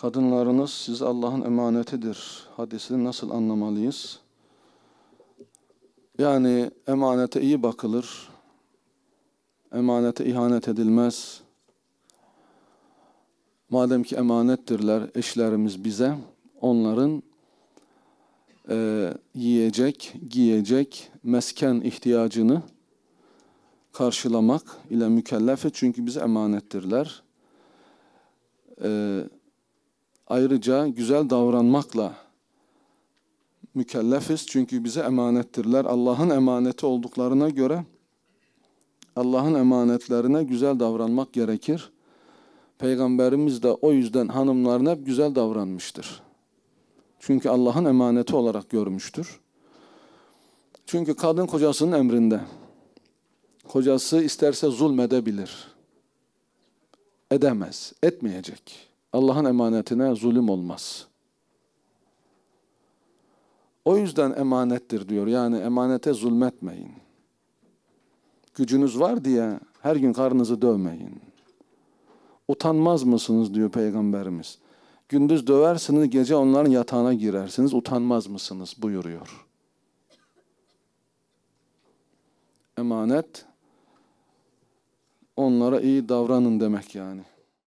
Kadınlarınız size Allah'ın emanetidir hadisini nasıl anlamalıyız? Yani emanete iyi bakılır, emanete ihanet edilmez. Madem ki emanettirler eşlerimiz bize, onların yiyecek, giyecek, mesken ihtiyacını karşılamak ile mükellefiz. Çünkü bize emanettirler. Ayrıca güzel davranmakla mükellefiz. Çünkü bize emanettirler. Allah'ın emaneti olduklarına göre Allah'ın emanetlerine güzel davranmak gerekir. Peygamberimiz de o yüzden hanımlarına hep güzel davranmıştır. Çünkü Allah'ın emaneti olarak görmüştür. Çünkü kadın kocasının emrinde. Kocası isterse zulmedebilir. Edemez, etmeyecek. Allah'ın emanetine zulüm olmaz. O yüzden emanettir diyor. Yani emanete zulmetmeyin. Gücünüz var diye her gün karnınızı dövmeyin. Utanmaz mısınız diyor Peygamberimiz. Gündüz döversiniz, gece onların yatağına girersiniz. Utanmaz mısınız buyuruyor. Emanet, onlara iyi davranın demek yani.